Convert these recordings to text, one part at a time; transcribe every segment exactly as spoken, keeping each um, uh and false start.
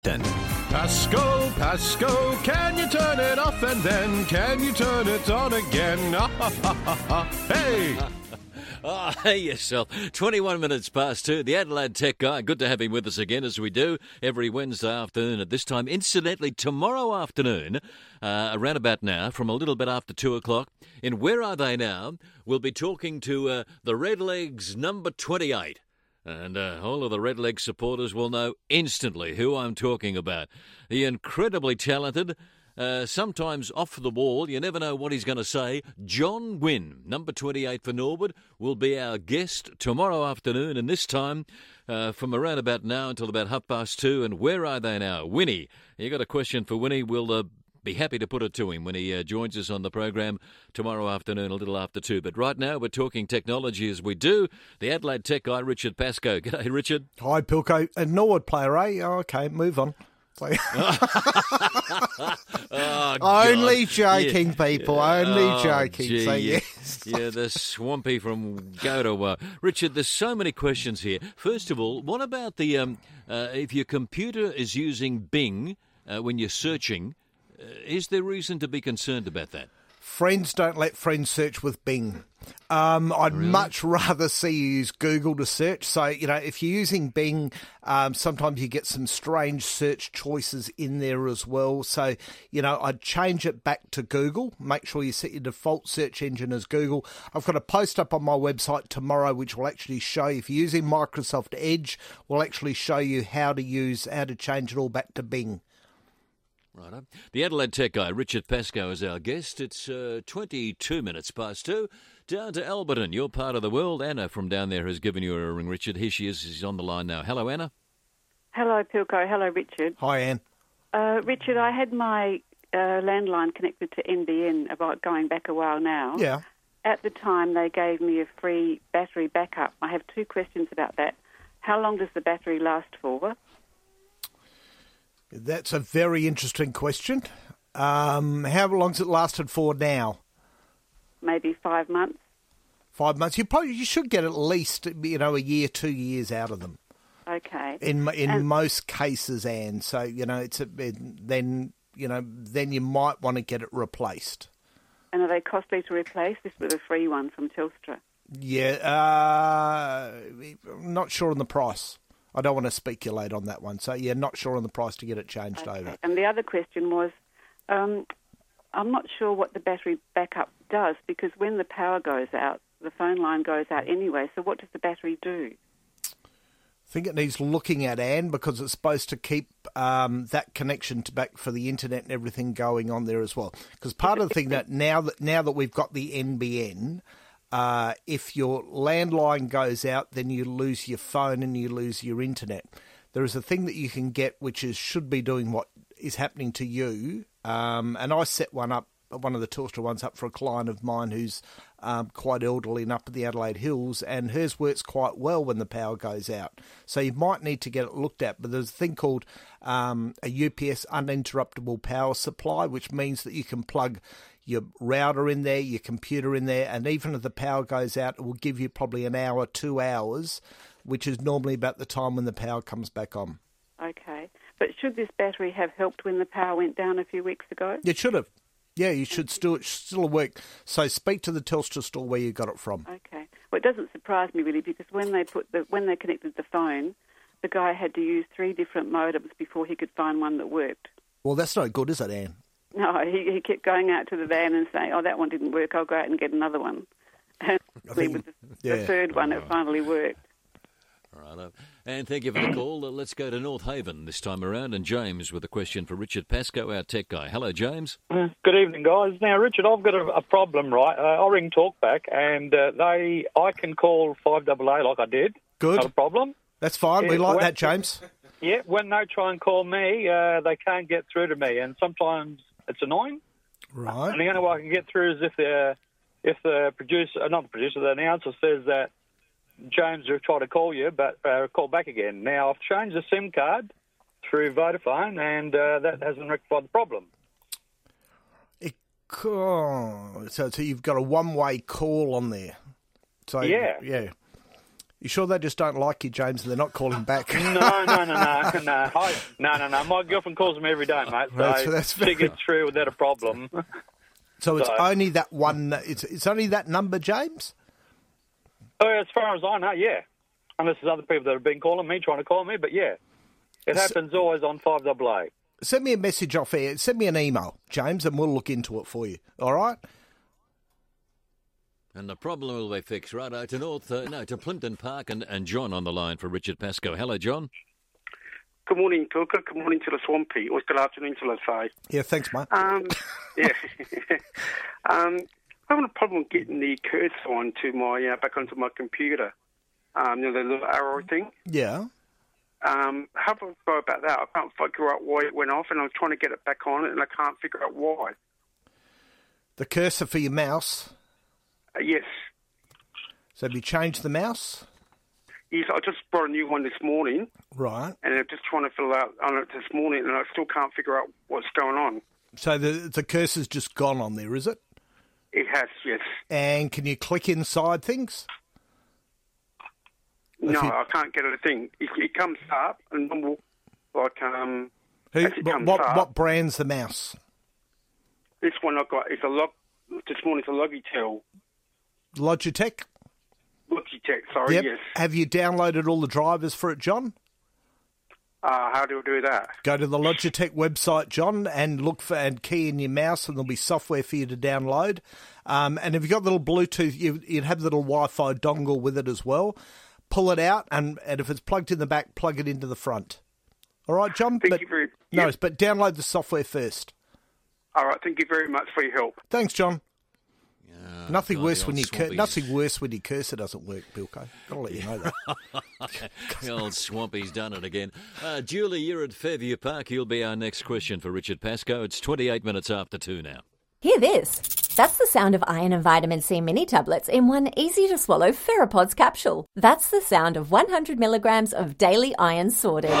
Pasco, Pasco, can you turn it off and then can you turn it on again? Hey! Oh, hey yourself. twenty-one minutes past two. The Adelaide Tech Guy. Good to have him with us again, as we do every Wednesday afternoon at this time. Incidentally, tomorrow afternoon, uh, around about now, from a little bit after two o'clock, in Where Are They Now, we'll be talking to uh, the Redlegs number twenty-eight. And uh, all of the Redleg supporters will know instantly who I'm talking about. The incredibly talented, uh, sometimes off the wall, you never know what he's going to say, John Gwynn, number twenty-eight for Norwood, will be our guest tomorrow afternoon. And this time, uh, from around about now until about half past two. And where are they now? Winnie, you got a question for Winnie? We'll uh, be happy to put it to him when he uh, joins us on the program tomorrow afternoon, a little after two. But right now, we're talking technology as we do. The Adelaide Tech Guy, Richard Pascoe. G'day, Richard. Hi, Pilco. A Norwood player, eh? Oh, okay, move on. oh, only joking, yeah. people. Only oh, joking. Gee, So, yeah. yes. yeah, the swampy from go to uh, Richard, there's so many questions here. First of all, what about the um, uh, if your computer is using Bing uh, when you're searching? Uh, is there reason to be concerned about that? Friends don't let friends search with Bing. Um, I'd really? much rather see you use Google to search. So, you know, if you're using Bing, um, sometimes you get some strange search choices in there as well. So, you know, I'd change it back to Google. Make sure you set your default search engine as Google. I've got a post up on my website tomorrow which will actually show you, if you're using Microsoft Edge, will actually show you how to use, how to change it all back to Bing. Right. The Adelaide Tech Guy, Richard Pascoe, is our guest. It's uh, twenty-two minutes past two. Down to Alberton, your part of the world. Anna from down there has given you a ring, Richard. Here she is. She's on the line now. Hello, Anna. Hello, Pilco. Hello, Richard. Hi, Anne. Uh, Richard, I had my uh, landline connected to N B N about going back a while now. Yeah. At the time, they gave me a free battery backup. I have two questions about that. How long does the battery last for? That's a very interesting question. Um, how long's it lasted for now? Maybe five months. Five months. You probably you should get at least, you know, a year, two years out of them. Okay. In in and, most cases, Anne. So you know, it's a, then you know then you might want to get it replaced. And are they costly to replace? This was a free one from Telstra. Yeah, uh, I'm not sure on the price. I don't want to speculate on that one. So, yeah, not sure on the price to get it changed okay. over. And the other question was, um, I'm not sure what the battery backup does, because when the power goes out, the phone line goes out anyway. So what does the battery do? I think it needs looking at, Anne, because it's supposed to keep um, that connection to back for the internet and everything going on there as well. Because part of the thing that now that now that we've got the N B N... Uh, if your landline goes out, then you lose your phone and you lose your internet. There is a thing that you can get which is should be doing what is happening to you. Um, and I set one up, one of the Telstra ones up for a client of mine who's um, quite elderly and up at the Adelaide Hills, and hers works quite well when the power goes out. So you might need to get it looked at. But there's a thing called um, a U P S uninterruptible power supply, which means that you can plug your router in there, your computer in there, and even if the power goes out, it will give you probably an hour, two hours, which is normally about the time when the power comes back on. Okay. But should this battery have helped when the power went down a few weeks ago? It should have. Yeah, you should still, it should still work. So speak to the Telstra store where you got it from. Okay. Well, it doesn't surprise me really, because when they put the when they connected the phone, the guy had to use three different modems before he could find one that worked. Well, that's no good, is it, Anne? No, he, he kept going out to the van and saying, oh, that one didn't work, I'll go out and get another one. And think, with the, yeah. the third one, it finally worked. All right. And thank you for the call. Let's go to North Haven this time around. And James with a question for Richard Pascoe, our tech guy. Hello, James. Good evening, guys. Now, Richard, I've got a, a problem, right? Uh, I ring Talkback, and uh, they, I can call five A A like I did. Good. Not a problem. That's fine. We Yeah, like when- that, James. Yeah, when they try and call me, uh, they can't get through to me, and sometimes it's annoying. Right. And the only way I can get through is if the if the producer, uh, not the producer, the announcer says that James will try to call you, but uh, call back again. Now, I've changed the SIM card through Vodafone, and uh, that hasn't rectified the problem. It, oh, so, so you've got a one-way call on there. So Yeah. Yeah. You sure they just don't like you, James, and they're not calling back? No, no, no, no, no. I, no, no, no. My girlfriend calls me every day, mate. So That's- that's she gets through without a problem. So it's So- only that one. It's it's only that number, James. Oh, as far as I know, yeah. Unless there's other people that have been calling me, trying to call me, but yeah. It happens always on five double A. Send me a message off air. Send me an email, James, and we'll look into it for you. All right? And the problem will be fixed. Righto, to North, uh, no, to Plimpton Park and, and John on the line for Richard Pascoe. Hello, John. Good morning, Pilker. Good morning to the Swampy. Or good afternoon, shall I say. Yeah, thanks, mate. Um, yeah. um, I'm having a problem getting the curse sign to my, uh, back onto my computer. Um, you know, the little arrow thing. Yeah. Um, how do I go about that? I can't figure out why it went off, and I was trying to get it back on, and I can't figure out why. The cursor for your mouse. Uh, yes. So have you changed the mouse? Yes, I just bought a new one this morning, Right. and I'm just trying to fill out on it this morning, and I still can't figure out what's going on. So the the cursor's just gone on there, is it? It has, yes. And can you click inside things? No, If you- I can't get it a thing. It, it comes up, and normal, like, um, Who, as it what, comes what, up. what brand's the mouse? This one I got is a log. This morning's a Logitech. Logitech? Logitech, sorry, Yep. yes. Have you downloaded all the drivers for it, John? Uh, how do I do that? Go to the Logitech website, John, and look for and key in your mouse, and there'll be software for you to download. Um, and if you've got little Bluetooth, you, you'd have the little Wi-Fi dongle with it as well. Pull it out, and, and if it's plugged in the back, plug it into the front. All right, John? Thank but, you very No, yep. but download the software first. All right, thank you very much for your help. Thanks, John. Oh, nothing God, worse the when old you cur- swampies. nothing worse when your cursor doesn't work, Bilko. Gotta let you know that. The old Swampy's done it again. Uh, Julie, you're at Fairview Park. You'll be our next question for Richard Pascoe. It's twenty-eight minutes after two now. Hear this. That's the sound of iron and vitamin C mini tablets in one easy-to-swallow Ferropods capsule. That's the sound of one hundred milligrams of daily iron sorted.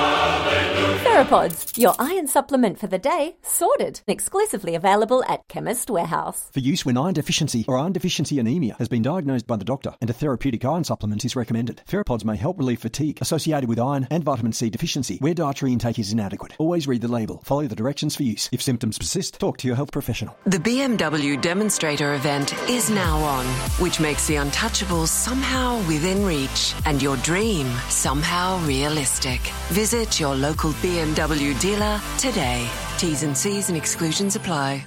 Ferropods, your iron supplement for the day, sorted. Exclusively available at Chemist Warehouse. For use when iron deficiency or iron deficiency anemia has been diagnosed by the doctor and a therapeutic iron supplement is recommended. Ferropods may help relieve fatigue associated with iron and vitamin C deficiency where dietary intake is inadequate. Always read the label. Follow the directions for use. If symptoms persist, talk to your health professional. The B M W demonstrator event is now on, which makes the untouchables somehow within reach and your dream somehow realistic. Visit your local B M W dealer today. T's and C's and exclusions apply.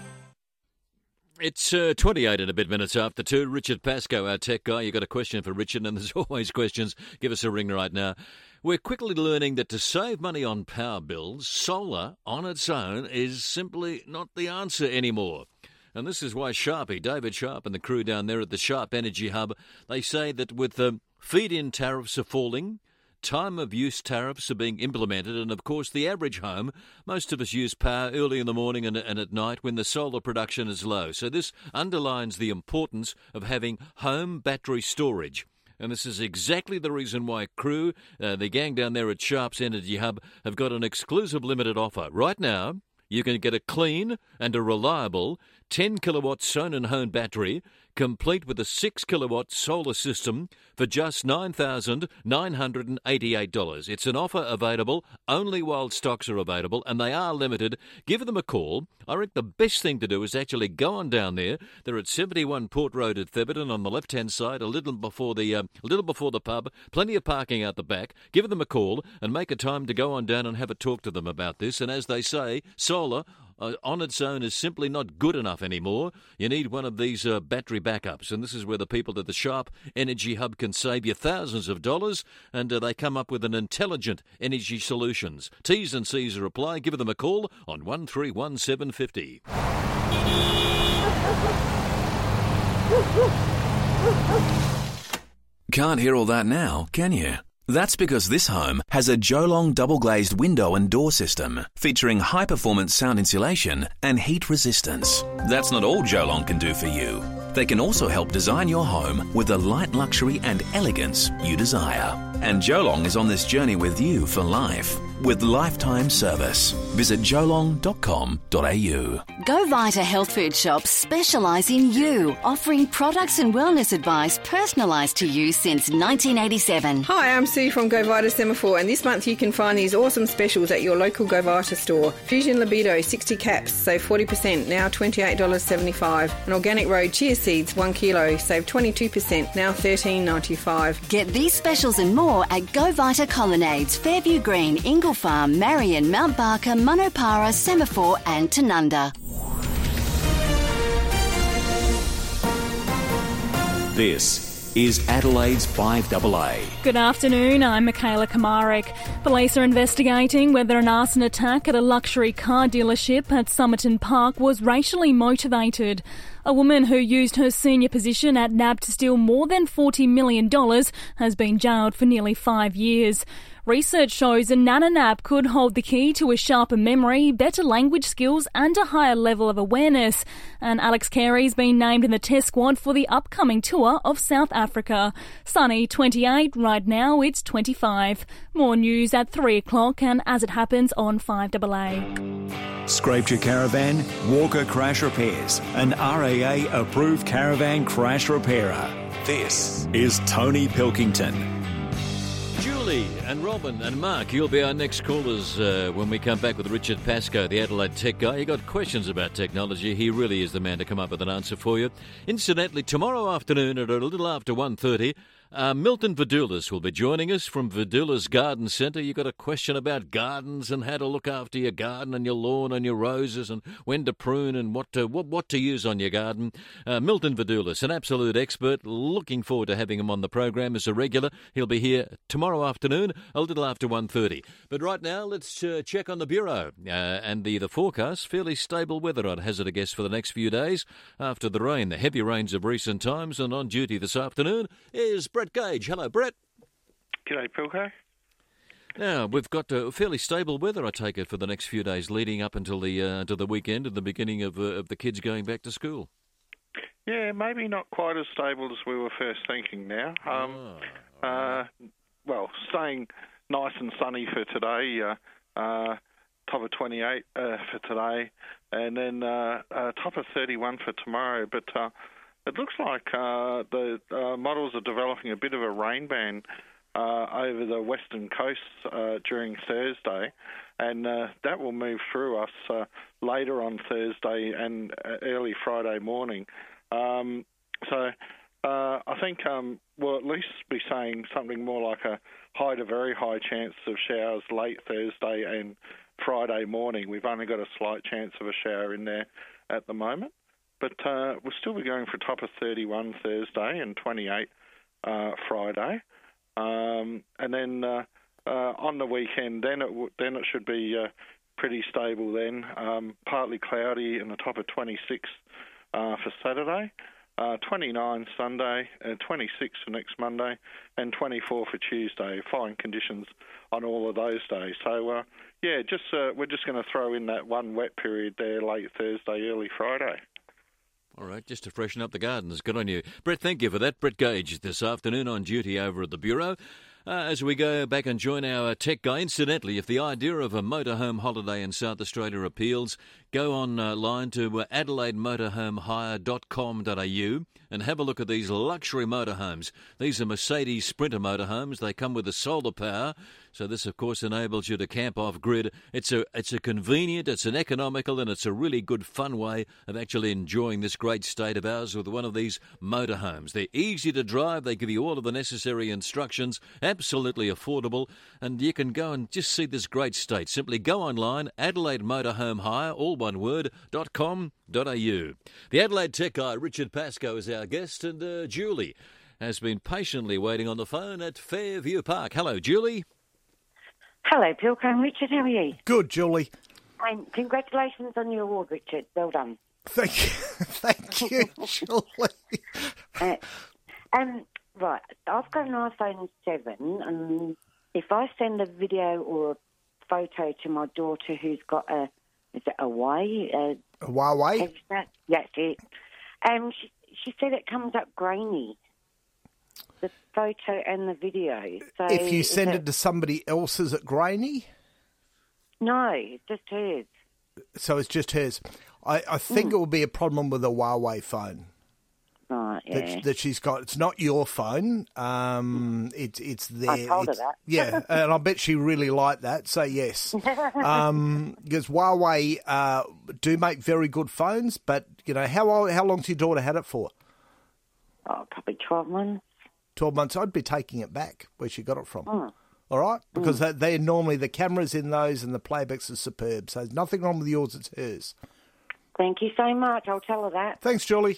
It's uh, twenty-eight and a bit minutes after two. Richard Pascoe, our tech guy. You got a question for Richard, and there's always questions. Give us a ring right now. We're quickly learning that to save money on power bills, solar on its own is simply not the answer anymore. And this is why Sharpie, David Sharp and the crew down there at the Sharp Energy Hub, they say that with the feed-in tariffs are falling, time-of-use tariffs are being implemented, and of course the average home, most of us use power early in the morning and, and at night when the solar production is low. So this underlines the importance of having home battery storage. And this is exactly the reason why Crew, uh, the gang down there at Sharp's Energy Hub, have got an exclusive limited offer. Right now, you can get a clean and a reliable ten kilowatt Sonnen home battery, complete with a six kilowatt solar system for just nine thousand nine hundred eighty-eight dollars. It's an offer available only while stocks are available, and they are limited. Give them a call. I reckon the best thing to do is actually go on down there. They're at seventy-one Port Road at Theberton on the left-hand side, a little before the uh, a little before the pub. Plenty of parking out the back. Give them a call and make a time to go on down and have a talk to them about this. And as they say, solar Uh, on its own is simply not good enough anymore. You need one of these uh, battery backups, and this is where the people at the Sharp Energy Hub can save you thousands of dollars, and uh, they come up with an intelligent energy solutions. T's and C's are apply. Give them a call on one three one seven five zero. Can't hear all that now, can you? That's because this home has a Jolong double-glazed window and door system featuring high-performance sound insulation and heat resistance. That's not all Jolong can do for you. They can also help design your home with the light luxury and elegance you desire. And Jolong is on this journey with you for life with lifetime service. Visit jolong dot com dot a u. Go Vita Health Food Shops specialise in you, offering products and wellness advice personalised to you since nineteen eighty-seven. Hi, I'm Sue from Go Vita Semaphore, and this month you can find these awesome specials at your local Go Vita store. Fusion Libido sixty caps, save forty percent, now twenty-eight dollars seventy-five. And Organic Road Chia Seeds one kilo, save twenty-two percent, now thirteen dollars ninety-five. Get these specials and more at Go Vita Colonnades, Fairview Green, Ingle Farm, Marion, Mount Barker, Monopara, Semaphore and Tanunda. This is Adelaide's five A A. Good afternoon, I'm Michaela Kamarik. Police are investigating whether an arson attack at a luxury car dealership at Somerton Park was racially motivated. A woman who used her senior position at N A B to steal more than forty million dollars has been jailed for nearly five years. Research shows a Nana N A B could hold the key to a sharper memory, better language skills and a higher level of awareness. And Alex Carey's been named in the test squad for the upcoming tour of South Africa. Sunny twenty-eight, right now it's twenty-five. More news at three o'clock and as it happens on five A A. Scraped your caravan? Walker Crash Repairs, an R A A approved caravan crash repairer. This is Tony Pilkington. Julie and Robin and Mark, you'll be our next callers uh, when we come back with Richard Pascoe, the Adelaide tech guy. You got questions about technology, he really is the man to come up with an answer for you. Incidentally, tomorrow afternoon at a little after one thirty, uh, Milton Vidulis will be joining us from Vidulis Garden Centre. You got a question about gardens and how to look after your garden and your lawn and your roses and when to prune and what to, what, what to use on your garden. Uh, Milton Vidulis, an absolute expert. Looking forward to having him on the program as a regular. He'll be here tomorrow afternoon, a little after one thirty. But right now, let's uh, check on the Bureau. Uh, and the, the forecast, fairly stable weather, I'd hazard a guess, for the next few days. After the rain, the heavy rains of recent times, and on duty this afternoon is Brett Gage. Hello, Brett. G'day, Pilko. Now, we've got uh, fairly stable weather, I take it, for the next few days leading up until the uh, to the weekend and the beginning of, uh, of the kids going back to school. Yeah, maybe not quite as stable as we were first thinking now. Um, oh, uh, well, staying nice and sunny for today, uh, uh, top of twenty-eight uh, for today, and then uh, uh, top of thirty-one for tomorrow. But uh, it looks like uh, the uh, models are developing a bit of a rain band uh, over the western coast uh, during Thursday, and uh, that will move through us uh, later on Thursday and uh, early Friday morning. Um, so uh, I think um, we'll at least be saying something more like a high to very high chance of showers late Thursday and Friday morning. We've only got a slight chance of a shower in there at the moment. But uh, we'll still be going for a top of thirty-one Thursday and twenty-eight uh, Friday. Um, and then uh, uh, on the weekend, then it w- then it should be uh, pretty stable then. Um, partly cloudy and a top of twenty-six uh, for Saturday, uh, twenty-nine Sunday, uh, twenty-six for next Monday, and twenty-four for Tuesday. Fine conditions on all of those days. So, uh, yeah, just uh, we're just going to throw in that one wet period there late Thursday, early Friday. All right, just to freshen up the gardens. Good on you. Brett, thank you for that. Brett Gage this afternoon on duty over at the Bureau. Uh, as we go back and join our uh, tech guy, incidentally, if the idea of a motorhome holiday in South Australia appeals, go online to uh, adelaide motorhome hire dot com dot a u and have a look at these luxury motorhomes. These are Mercedes Sprinter motorhomes. They come with a solar power, so this, of course, enables you to camp off-grid. It's a it's a convenient, it's an economical, and it's a really good, fun way of actually enjoying this great state of ours with one of these motorhomes. They're easy to drive. They give you all of the necessary instructions, absolutely affordable, and you can go and just see this great state. Simply go online, Adelaide Motorhome Hire, all one word, dot com dot a u. The Adelaide tech guy, Richard Pascoe, is our guest, and uh, Julie has been patiently waiting on the phone at Fairview Park. Hello, Julie. Hello, Pilko and Richard. How are you? Good, Julie. And congratulations on your award, Richard. Well done. Thank you. Thank you, Julie. uh, um, right, I've got an iPhone seven, and if I send a video or a photo to my daughter who's got a, is it a Huawei? Uh, a Huawei? That, that's it. Um, she, she said it comes up grainy. the photo and the video. So If you send is it to somebody else, is it grainy? No, just hers. So it's just hers. I, I think Mm. it will be a problem with a Huawei phone. Right, yeah. That, that she's got. It's not your phone. Um, it's it's there. I told her It's- that. Yeah, and I bet she really liked that. So yes, um, because Huawei uh, do make very good phones. But you know, how old, how long's your daughter had it for? Oh, probably twelve months. Twelve months. I'd be taking it back where she got it from. Mm. All right, because they, they're normally the cameras in those and the playbacks are superb. So there's nothing wrong with yours. It's hers. Thank you so much. I'll tell her that. Thanks, Julie.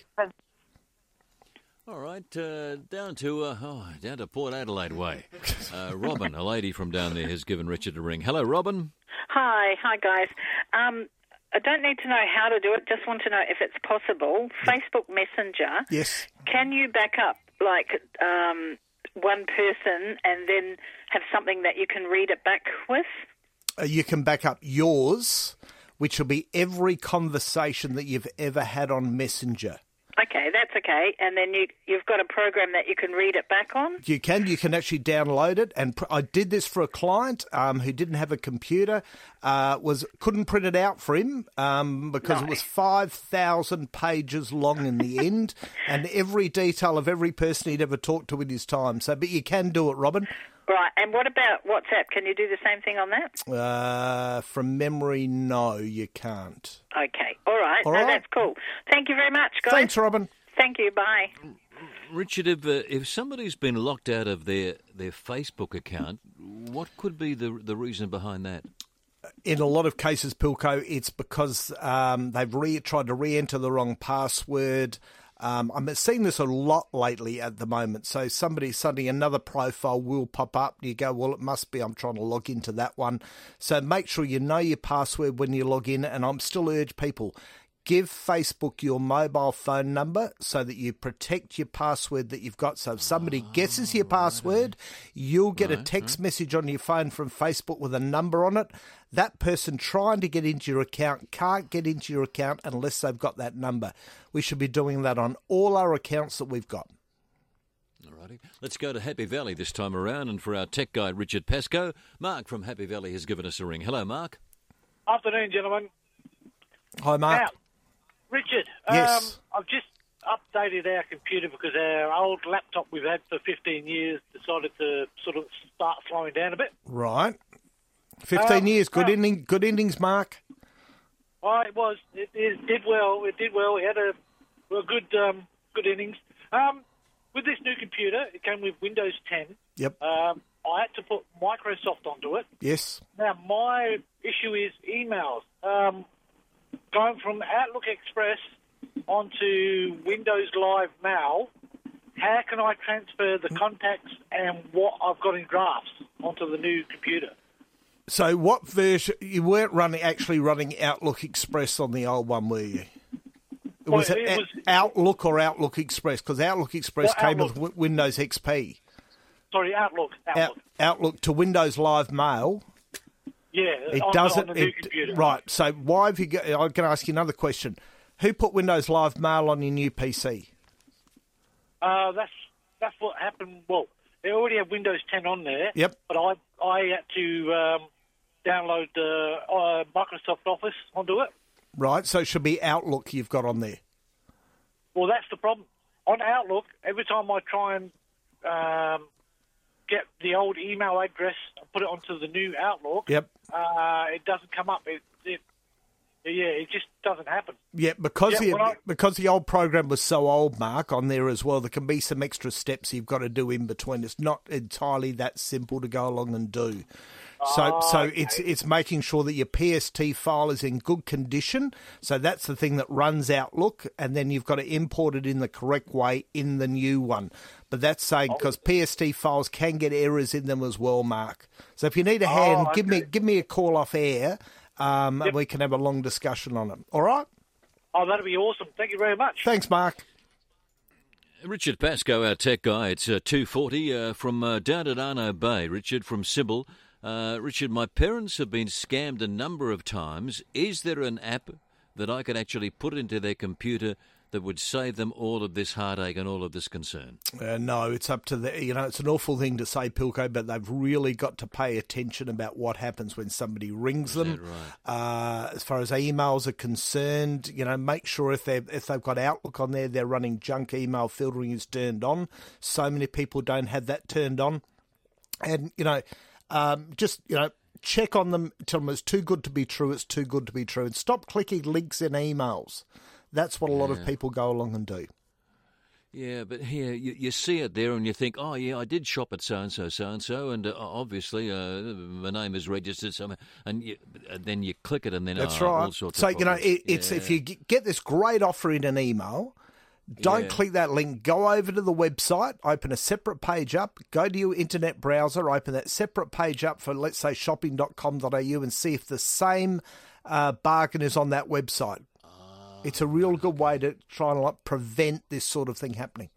All right, uh, down to uh, oh, down to Port Adelaide way. Uh, Robin, a lady from down there, has given Richard a ring. Hello, Robin. Hi, hi guys. Um, I don't need to know how to do it. Just want to know if it's possible. Facebook Messenger. Yes. Can you back up like um, one person and then have something that you can read it back with? Uh, you can back up yours, which will be every conversation that you've ever had on Messenger. Okay, that's okay. And then you, you've got a program that you can read it back on? You can. You can actually download it. And pr- I did this for a client um, who didn't have a computer, uh, was couldn't print it out for him um, because No. it was five thousand pages long in the end, and every detail of every person he'd ever talked to in his time. So, but you can do it, Robin. Right, and what about WhatsApp? Can you do the same thing on that? Uh, from memory, no, you can't. Okay, all right. All no, right. that's cool. Thank you very much, guys. Thanks, Robin. Thank you, bye. Richard, if, uh, if somebody's been locked out of their, their Facebook account, what could be the the reason behind that? In a lot of cases, Pilco, it's because um, they've re- tried to re-enter the wrong password. Um, I'm seeing this a lot lately at the moment. So somebody, suddenly another profile will pop up. You go, well, it must be I'm trying to log into that one. So make sure you know your password when you log in. And I'm still urge people, give Facebook your mobile phone number so that you protect your password that you've got. So if somebody guesses your password, you'll get a text message on your phone from Facebook with a number on it. That person trying to get into your account can't get into your account unless they've got that number. We should be doing that on all our accounts that we've got. Alrighty. Let's go to Happy Valley this time around, and for our tech guy, Richard Pascoe, Mark from Happy Valley has given us a ring. Hello, Mark. Afternoon, gentlemen. Hi, Mark. Now, Richard, Yes. um, I've just updated our computer because our old laptop we've had for fifteen years decided to sort of start slowing down a bit. Right. fifteen Um, years. Good, well- inning, good innings, Mark. Oh, it was. It, it did well. It did well. We had a, a good um, good innings. Um, with this new computer, it came with Windows ten. Yep. Um, I had to put Microsoft onto it. Yes. Now, my issue is emails. Um, going from Outlook Express onto Windows Live Mail, how can I transfer the contacts and what I've got in drafts onto the new computer? So what version, you weren't running actually running Outlook Express on the old one, were you? Well, Was it, it A- was- Outlook or Outlook Express? Because Outlook Express Well, came Outlook. with w- Windows X P. Sorry, Outlook. Outlook. Out, Outlook to Windows Live Mail. Yeah, It on, doesn't. on the new it, computer. right. So why have you? Got, I'm going to ask you another question. Who put Windows Live Mail on your new P C? Uh, that's that's what happened. Well, they already have Windows ten on there. Yep. But I I had to um, download uh, uh, Microsoft Office onto it. Right. So it should be Outlook you've got on there. Well, that's the problem. On Outlook, every time I try and um, get the old email address and put it onto the new Outlook, Yep. uh, it doesn't come up. It, it, yeah, it just doesn't happen. Yeah, because Yeah, the when I- because the old program was so old, Mark, on there as well, there can be some extra steps you've got to do in between. It's not entirely that simple to go along and do. So, Oh, so okay. it's it's making sure that your P S T file is in good condition. So that's the thing that runs Outlook, and then you've got to import it in the correct way in the new one. But that's saying because P S T files can get errors in them as well, Mark. So if you need a hand, Oh, give me okay. give me a call off air, um, and we can have a long discussion on it. All right. Oh, that'd be awesome. Thank you very much. Thanks, Mark. Richard Pascoe, our tech guy. It's uh, two forty uh, from uh, down at Arno Bay. Richard from Sybil. Uh, Richard, my parents have been scammed a number of times. Is there an app that I could actually put into their computer that would save them all of this heartache and all of this concern? Uh, no, it's up to the, you know, it's an awful thing to say, Pilko, but they've really got to pay attention about what happens when somebody rings them. Is that right? Uh, as far as emails are concerned, you know, make sure if they've, if they've got Outlook on there, they're running junk email filtering is turned on. So many people don't have that turned on. And, you know, um, just, you know, check on them, tell them it's too good to be true, it's too good to be true, and stop clicking links in emails. That's what a lot Yeah. of people go along and do. Yeah, but here you, you see it there and you think, oh, yeah, I did shop at so-and-so, so-and-so, and uh, obviously uh, my name is registered somewhere, and, you, and then you click it and then That's oh, right. all sorts so, of you know, problems. it, it's Yeah. if you g- get this great offer in an email, don't Yeah. click that link. Go over to the website, open a separate page up, go to your internet browser, open that separate page up for, let's say, shopping dot com dot a u and see if the same uh, bargain is on that website. It's a real good way to try and like, prevent this sort of thing happening.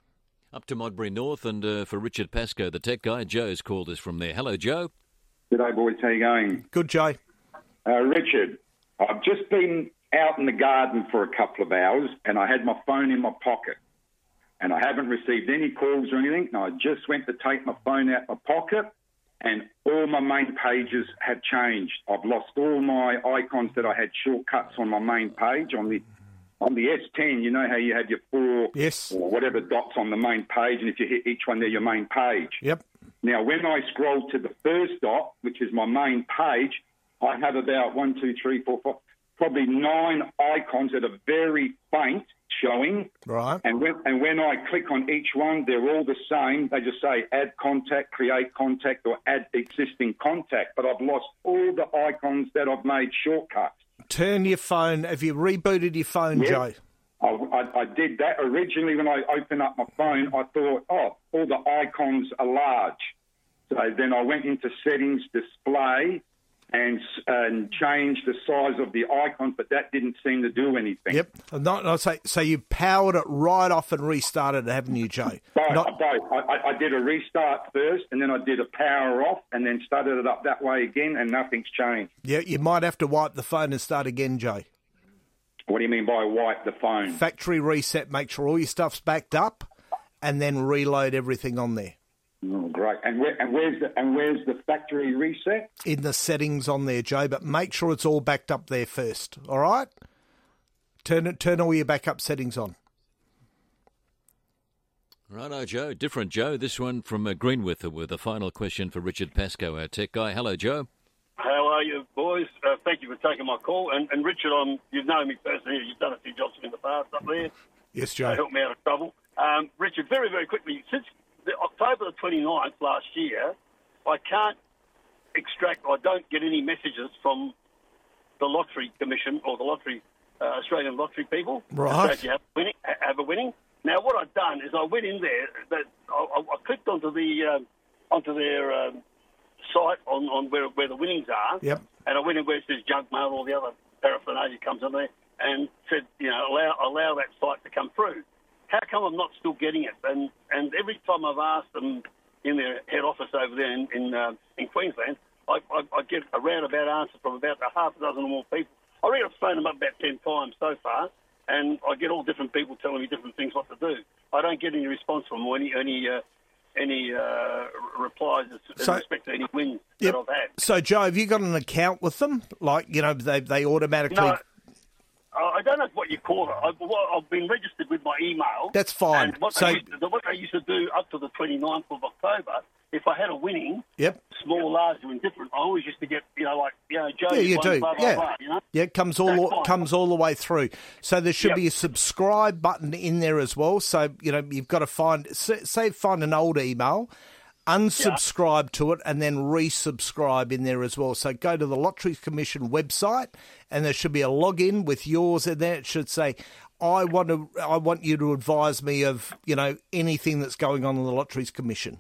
Up to Modbury North, and uh, for Richard Pascoe, the tech guy, Joe's called us from there. Hello, Joe. G'day, boys. How you going? Good, Joe. Uh, Richard, I've just been out in the garden for a couple of hours, and I had my phone in my pocket, and I haven't received any calls or anything. And I just went to take my phone out my pocket, and all my main pages have changed. I've lost all my icons that I had shortcuts on my main page on the on the S ten. You know how you had your four yes. or whatever dots on the main page, and if you hit each one, they're your main page. Yep. Now, when I scroll to the first dot, which is my main page, I have about one, two, three, four, five, probably nine icons that are very faint showing. Right. And when and when I click on each one, they're all the same. They just say add contact, create contact, or add existing contact. But I've lost all the icons that I've made shortcuts. Turn your phone. Have you rebooted your phone, Yes. Joe? I, I, I did that. Originally, when I opened up my phone, I thought, oh, all the icons are large. So then I went into settings, display, and and changed the size of the icons, but that didn't seem to do anything. Yep. Not, not say, so you powered it right off and restarted it, haven't you, Joe? Both. Not, both. I, I, I did a restart first, and then I did a power off, and then started it up that way again, and nothing's changed. yeah, you might have to wipe the phone and start again, Joe. What do you mean by wipe the phone? Factory reset, make sure all your stuff's backed up, and then reload everything on there. Oh, great. And where and where's the and where's the factory reset? In the settings on there, Joe, but make sure it's all backed up there first, all right? Turn it, turn all your backup settings on. Righto, Joe. Different Joe. This one from uh, Greenwith with a final question for Richard Pascoe, our tech guy. Hello, Joe. How are you, boys? Uh, thank you for taking my call. And, and Richard, I'm, you've known me personally. You've done a few jobs in the past up there. Yes, Joe. Uh, helped me out of trouble. Um, Richard, very, very quickly, since the October the twenty-ninth last year, I can't extract, I don't get any messages from the Lottery Commission or the Lottery, uh, Australian Lottery people. Right. That you have a winning. Have a winning. Now, what I've done is I went in there, that I, I clicked onto the um, onto their um, site on, on where, where the winnings are, Yep. and I went in where it says junk mail, all the other paraphernalia comes on there, and said, you know, allow allow that site to come through. How come I'm not still getting it? And and every time I've asked them in their head office over there in in, uh, in Queensland, I, I, I get a roundabout answer from about a half a dozen or more people. I reckon I've phoned them up about ten times so far, and I get all different people telling me different things what to do. I don't get any response from them or any any uh, any uh, replies in So- respect to any wins Yep. that I've had. So, Joe, have you got an account with them? Like, you know, they they automatically... No, I don't know what you call it. I've, well, I've been registered with my email. That's fine. And what, So- they used to, what they used to do up to the twenty-ninth of October, if I had a winning, Yep. small, large, or indifferent, I always used to get, you know, like, you know, Joe, Yeah, you won, do. blah, blah, yeah, blah, you know? yeah, it comes That's all fine. comes all the way through. So there should Yep. be a subscribe button in there as well. So you know you've got to find say say find an old email, unsubscribe to it, and then resubscribe in there as well. So go to the Lottery Commission website, and there should be a login with yours in there. It should say, "I want to, I want you to advise me of you know anything that's going on in the Lotteries Commission."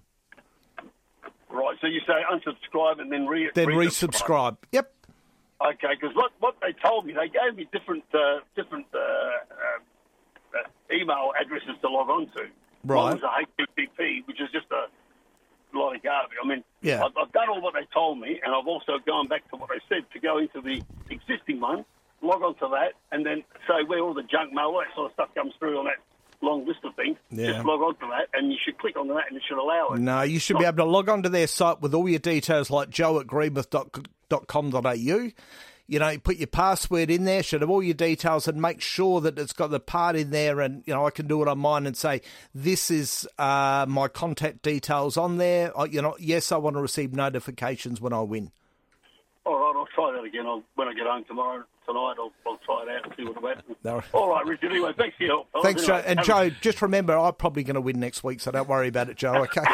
Right, so you say unsubscribe and then re Then resubscribe. resubscribe. Yep. Okay, because what, what they told me, they gave me different uh, different uh, uh, uh, email addresses to log on to. Right. One was a H T T P, which is just a lot of garbage. I mean, Yeah. I've, I've done all what they told me, and I've also gone back to what they said to go into the existing one, log on to that, and then say where all the junk mail, all that sort of stuff comes through on that long list of things. Yeah. Just log on to that, and you should click on that, and it should allow it. No, you should be able to log on to their site with all your details, like joe at greenmouth dot com dot a u. You know, put your password in there, should have all your details, and make sure that it's got the part in there. And, you know, I can do it on mine and say, this is uh, my contact details on there. I, you know, yes, I want to receive notifications when I win. All right, I'll try that again. I'll, when I get home tomorrow, tonight, I'll, I'll try it out and see what happens. No. All right, Richard, anyway, thanks for your help. fellas. Thanks, Joe. Anyway, And, have Joe, just remember, I'm probably going to win next week, so don't worry about it, Joe, okay?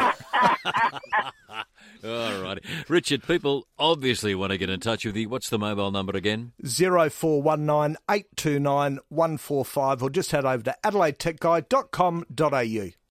All righty. Richard, people obviously want to get in touch with you. What's the mobile number again? zero four one nine eight two nine one four five, or just head over to adelaide tech guide dot com dot a u.